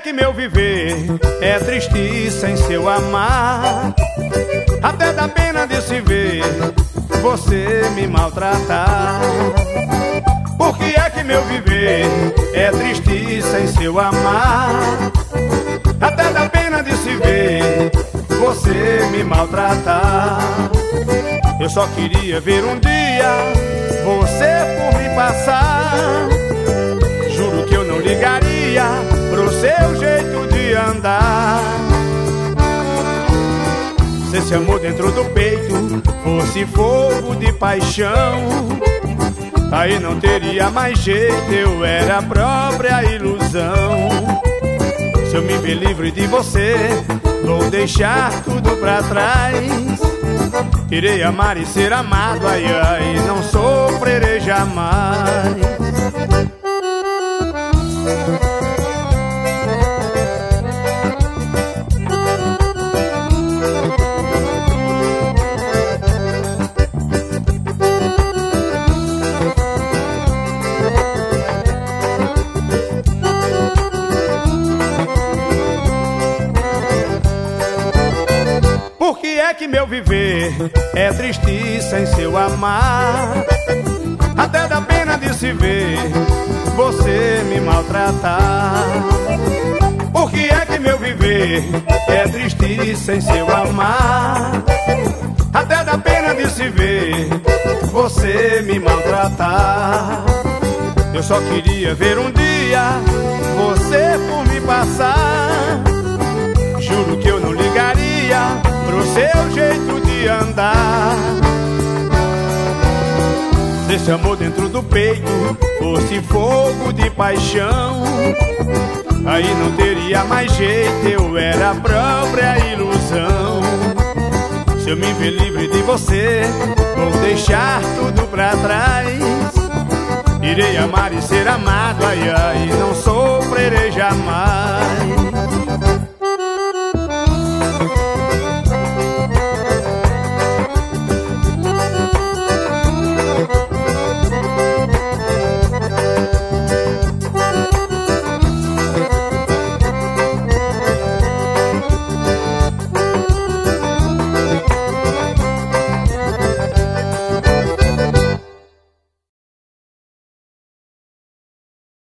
que meu viver é triste sem seu amar? Até dá pena de se ver você me maltratar. Por que é que meu viver é triste sem seu amar? Até dá pena de se ver você me maltratar. Eu só queria ver um dia você por me passar. Juro que eu não ligaria pro seu jeito de andar. Se esse amor dentro do peito fosse fogo de paixão, aí não teria mais jeito, eu era a própria ilusão. Se eu me ver livre de você, vou deixar tudo pra trás. Irei amar e ser amado, ai ai, não sofrerei jamais. Por que é que meu viver é triste sem seu amar? Até dá pena de se ver você me maltratar. Por que é que meu viver é triste sem seu amar? Até dá pena de se ver você me maltratar. Eu só queria ver um dia você por me passar. Juro que eu não ligaria pro seu jeito de andar. Se esse amor dentro do peito fosse fogo de paixão, aí não teria mais jeito, eu era a própria ilusão. Se eu me ver livre de você, vou deixar tudo pra trás. Irei amar e ser amado, ai ai, não sofrerei jamais.